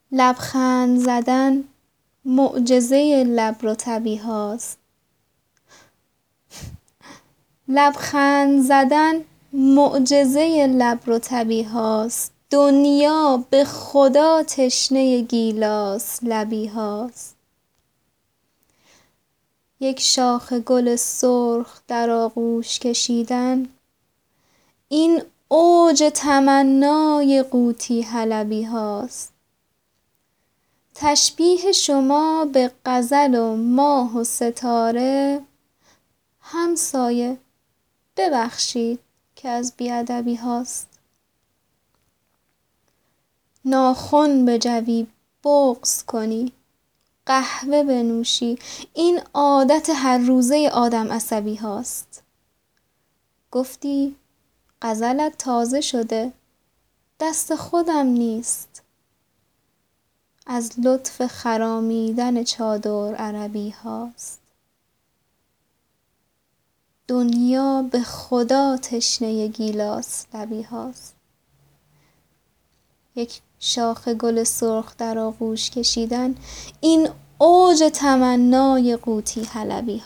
لبخند زدن معجزه لب رطبی هاست. لبخند زدن معجزه لب رطبی هاست. دنیا به خدا تشنه گیلاس لبی هاست. یک شاخ گل سرخ در آغوش کشیدن، این اوج تمنای قوطی حلبی هاست. تشبیه شما به غزل و ماه و ستاره، همسایه ببخشید که از بی‌ادبی هاست. ناخن بجوی بغض کنی، قهوه بنوشی، این عادت هر روزه آدم عصبی هاست. گفتی غزلت تازه شده، دست خودم نیست. از لطف خرامیدن چادر عربی هاست. دنیا به خدا تشنه گیلاس لبی هاست. یک شاخ گل سرخ در آغوش کشیدن، این اوج تمنای قوطی حلبی هاست.